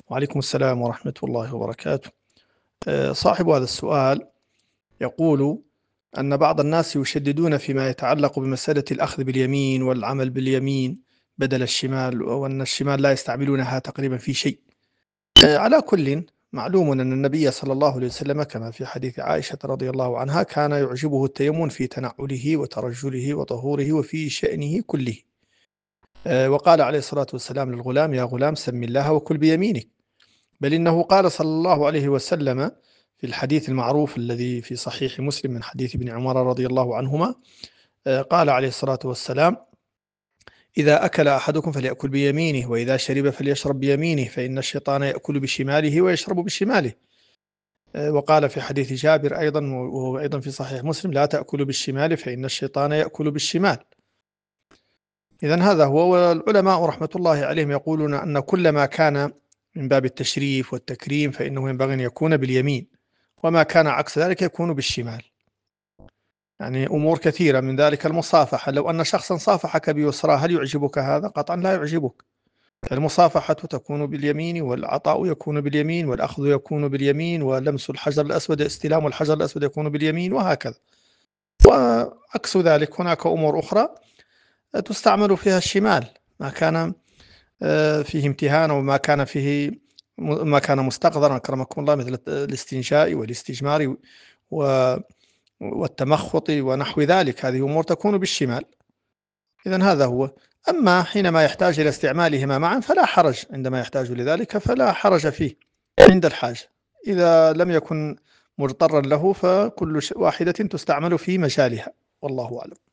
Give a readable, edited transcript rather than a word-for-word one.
وعليكم السلام ورحمة الله وبركاته. صاحب هذا السؤال يقول أن بعض الناس يشددون فيما يتعلق بمسألة الأخذ باليمين والعمل باليمين بدل الشمال، وأن الشمال لا يستعملونها تقريبا في شيء. على كل، معلوم أن النبي صلى الله عليه وسلم كما في حديث عائشة رضي الله عنها كان يعجبه التيمم في تنعله وترجله وطهوره وفي شأنه كله. وقال عليه الصلاة والسلام للغلام: يا غلام سم الله وكل بيمينك. بل إنه قال صلى الله عليه وسلم في الحديث المعروف الذي في صحيح مسلم من حديث ابن عمر رضي الله عنهما، قال عليه الصلاة والسلام: إذا أكل أحدكم فليأكل بيمينه، وإذا شرب فليشرب بيمينه، فإن الشيطان يأكل بشماله ويشرب بشماله. وقال في حديث جابر أيضا، وهو أيضا في صحيح مسلم: لا تأكل بالشمال فإن الشيطان يأكل بالشمال. إذن هذا هو. والعلماء رحمة الله عليهم يقولون أن كل ما كان من باب التشريف والتكريم فإنه ينبغي أن يكون باليمين، وما كان عكس ذلك يكون بالشمال. يعني أمور كثيرة من ذلك المصافحة، لو أن شخصا صافحك بيسرى هل يعجبك هذا؟ قطعا لا يعجبك. المصافحة تكون باليمين، والعطاء يكون باليمين، والأخذ يكون باليمين، ولمس الحجر الأسود، استلام الحجر الأسود يكون باليمين، وهكذا. وعكس ذلك هناك أمور أخرى تستعمل فيها الشمال، ما كان فيه امتهان، وما كان فيه ما كان مستقذرا أكرمكم الله، مثل الاستنشاء والاستجمار والتمخط ونحو ذلك. هذه أمور تكون بالشمال. إذن هذا هو. أما حينما يحتاج إلى استعمالهما معا فلا حرج، عندما يحتاج لذلك فلا حرج فيه عند الحاجة. إذا لم يكن مضطرا له فكل واحدة تستعمل في مجالها، والله أعلم.